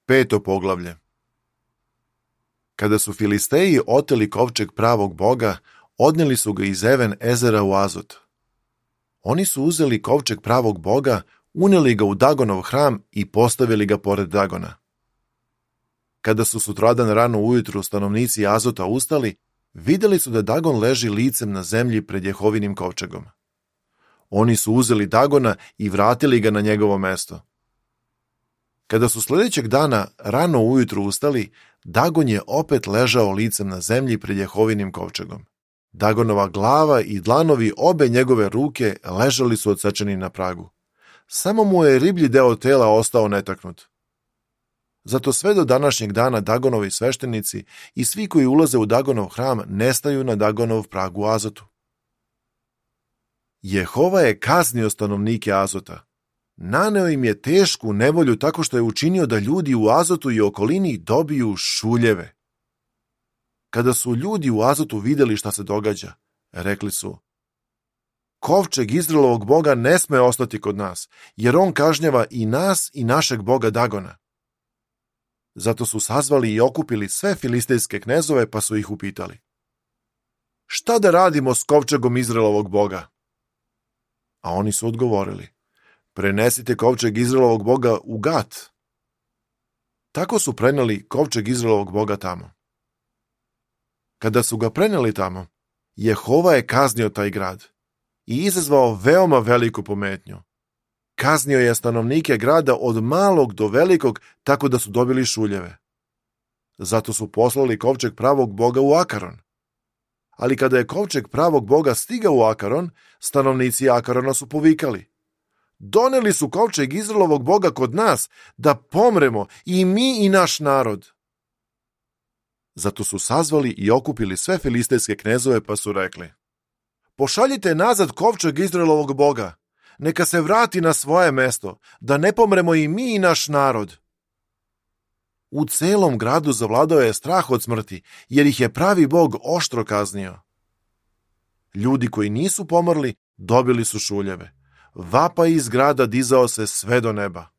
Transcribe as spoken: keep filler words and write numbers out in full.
Peto poglavlje. Kada su Filisteji oteli kovčeg pravog Boga, odneli su ga iz Even Ezera u Azot. Oni su uzeli kovčeg pravog Boga, uneli ga u Dagonov hram i postavili ga pored Dagona. Kada su sutradan rano ujutru stanovnici Azota ustali, vidjeli su da Dagon leži licem na zemlji pred Jehovinim kovčegom. Oni su uzeli Dagona i vratili ga na njegovo mesto. Kada su sljedećeg dana rano ujutru ustali, Dagon je opet ležao licem na zemlji pred Jehovinim kovčegom. Dagonova glava i dlanovi obe njegove ruke ležali su odsečeni na pragu. Samo mu je riblji deo tela ostao netaknut. Zato sve do današnjeg dana Dagonovi sveštenici i svi koji ulaze u Dagonov hram nestaju na Dagonov prag u Azotu. Jehova je kaznio stanovnike Azota. Naneo im je tešku nevolju tako što je učinio da ljudi u Azotu i okolini dobiju šuljeve. Kada su ljudi u Azotu vidjeli šta se događa, rekli su: kovčeg Izraelovog Boga ne sme ostati kod nas, jer on kažnjava i nas i našeg Boga Dagona. Zato su sazvali i okupili sve filistejske knezove pa su ih upitali: šta da radimo s kovčegom Izraelovog Boga? A oni su odgovorili: prenesite kovčeg Izraelovog Boga u Gat. Tako su preneli kovčeg Izraelovog Boga tamo. Kada su ga preneli tamo, Jehova je kaznio taj grad i izazvao veoma veliku pometnju. Kaznio je stanovnike grada od malog do velikog tako da su dobili šuljeve. Zato su poslali kovčeg pravog Boga u Akaron. Ali kada je kovčeg pravog Boga stigao u Akaron, stanovnici Akarona su povikali: doneli su kovčeg Izraelovog Boga kod nas, da pomremo i mi i naš narod. Zato su sazvali i okupili sve filistejske knezove pa su rekli: pošaljite nazad kovčeg Izraelovog Boga, neka se vrati na svoje mesto, da ne pomremo i mi i naš narod. U celom gradu zavladao je strah od smrti, jer ih je pravi Bog oštro kaznio. Ljudi koji nisu pomrli dobili su šuljeve. Vapaj iz grada dizao se sve do neba.